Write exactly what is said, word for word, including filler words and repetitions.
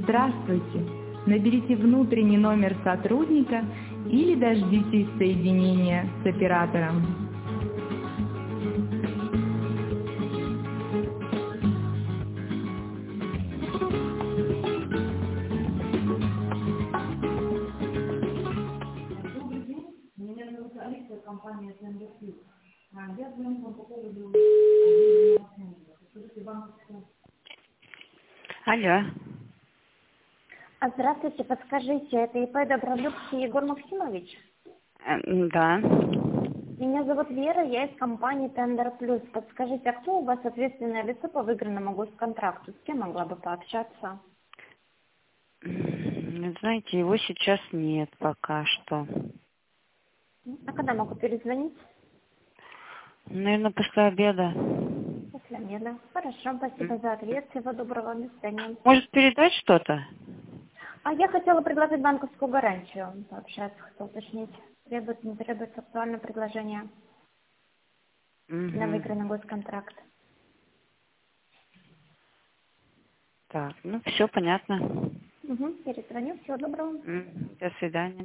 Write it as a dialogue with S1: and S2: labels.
S1: Здравствуйте! Наберите внутренний номер сотрудника или дождитесь соединения с оператором.
S2: Добрый день, меня зовут Алиса, компания Tender Plus. Я звоню вам по поводу Скажите, банковского.
S3: Алло.
S4: А здравствуйте, подскажите, это ИП Добролюбский Егор Максимович?
S3: Э, Да.
S4: Меня зовут Вера, я из компании Tender Plus. Подскажите, а кто у вас ответственное лицо по выигранному госконтракту? С кем могла бы пообщаться?
S3: М, Знаете, его сейчас нет пока что.
S4: А когда могу перезвонить?
S3: Наверное, после обеда.
S4: После обеда. Хорошо, спасибо за ответ. Всего доброго, до свидания.
S3: Может, передать что-то?
S4: А я хотела предложить банковскую гарантию. Пообщаться, хотела уточнить. Требуется, не требуется актуальное предложение на
S3: Угу.
S4: выигранный госконтракт.
S3: Так, ну все понятно.
S4: Угу, перезвоню. Всего доброго.
S3: М, До свидания.